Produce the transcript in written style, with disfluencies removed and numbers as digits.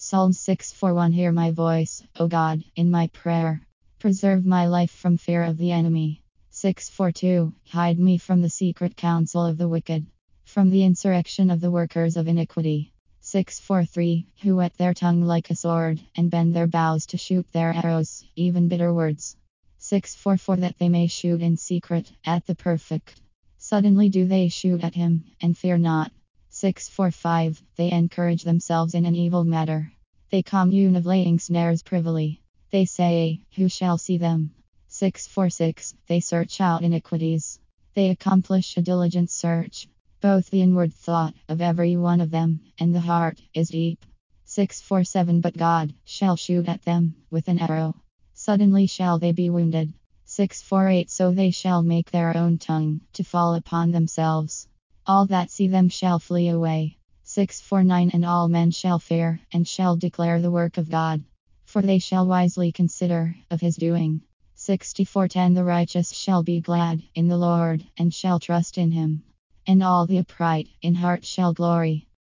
Psalm 6:1. Hear my voice, O God, in my prayer. Preserve my life from fear of the enemy. 6:2. Hide me from the secret counsel of the wicked, from the insurrection of the workers of iniquity. 6:3. Who whet their tongue like a sword, and bend their bows to shoot their arrows, even bitter words. 6:4. That they may shoot in secret at the perfect. Suddenly do they shoot at him, and fear not. 6:5. They encourage themselves in an evil matter. They commune of laying snares privily. They say, who shall see them? 6:6. They search out iniquities. They accomplish a diligent search. Both the inward thought of every one of them, and the heart, is deep. 6:7. But God shall shoot at them with an arrow. Suddenly shall they be wounded. 6:8. So they shall make their own tongue to fall upon themselves. All that see them shall flee away. 6:9. And all men shall fear, and shall declare the work of God. For they shall wisely consider of his doing. 6:10. The righteous shall be glad in the Lord, and shall trust in him. And all the upright in heart shall glory.